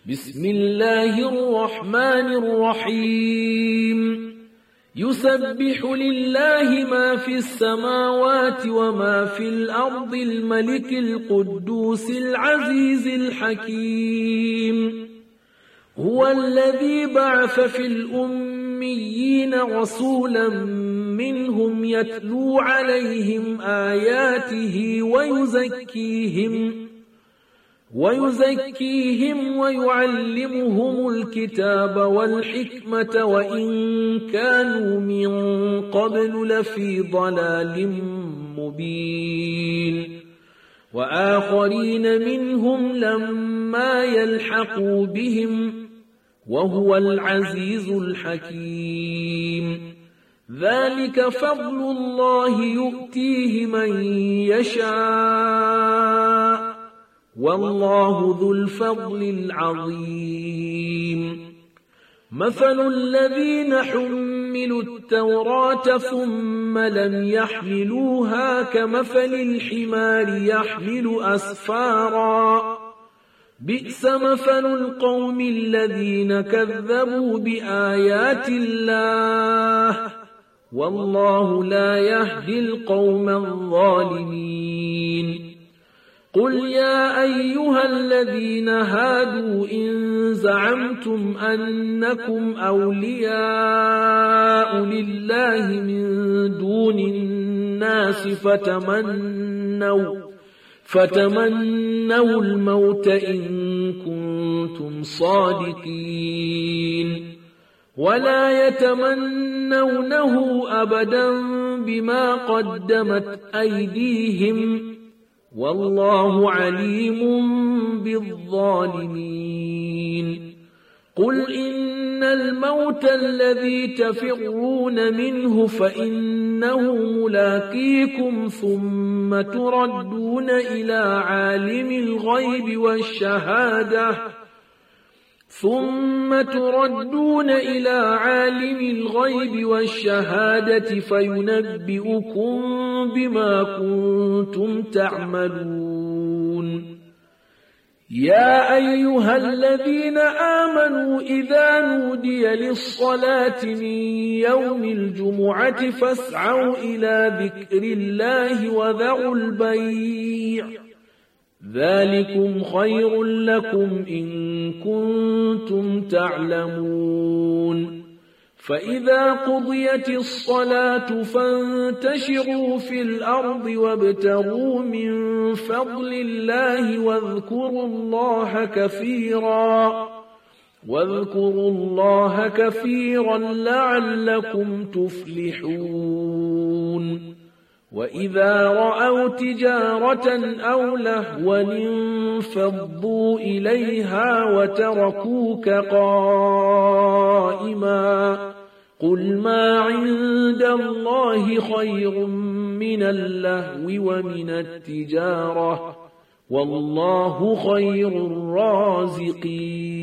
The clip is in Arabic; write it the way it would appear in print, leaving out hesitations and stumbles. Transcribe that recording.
بسم الله الرحمن الرحيم يسبح لله ما في السماوات وما في الأرض الملك القدوس العزيز الحكيم هو الذي بعث في الأميين رسولا منهم يتلو عليهم آياته ويزكيهم ويعلمهم الكتاب والحكمة وإن كانوا من قبل لفي ضلال مبين وآخرين منهم لما يلحقوا بهم وهو العزيز الحكيم ذلك فضل الله يؤتيه من يشاء والله ذو الفضل العظيم مثل الذين حملوا التوراة ثم لم يحملوها كمثل الحمار يحمل أسفارا بئس مثل القوم الذين كذبوا بآيات الله والله لا يهدي القوم الظالمين قل يا أيها الذين هادوا إن زعمتم أنكم أولياء لله من دون الناس فتمنوا الموت إن كنتم صادقين ولا يتمنونه أبدا بما قدمت أيديهم والله عليم بالظالمين قل إن الموت الذي تفرون منه فإنه ملاقيكم ثم تردون إلى عالم الغيب والشهادة فينبئكم بما كنتم تعملون يا أيها الذين آمنوا إذا نودي للصلاة من يوم الجمعة فاسعوا إلى ذكر الله وذروا البيع ذلكم خير لكم إن كنتم تعلمون فإذا قضيت الصلاة فانتشروا في الأرض وابتغوا من فضل الله واذكروا الله كثيرا لعلكم تفلحون وإذا رأوا تجارة أو لهوا انفضوا إليها وتركوك قائما قل ما عند الله خير من اللهو ومن التجارة والله خير الرازقين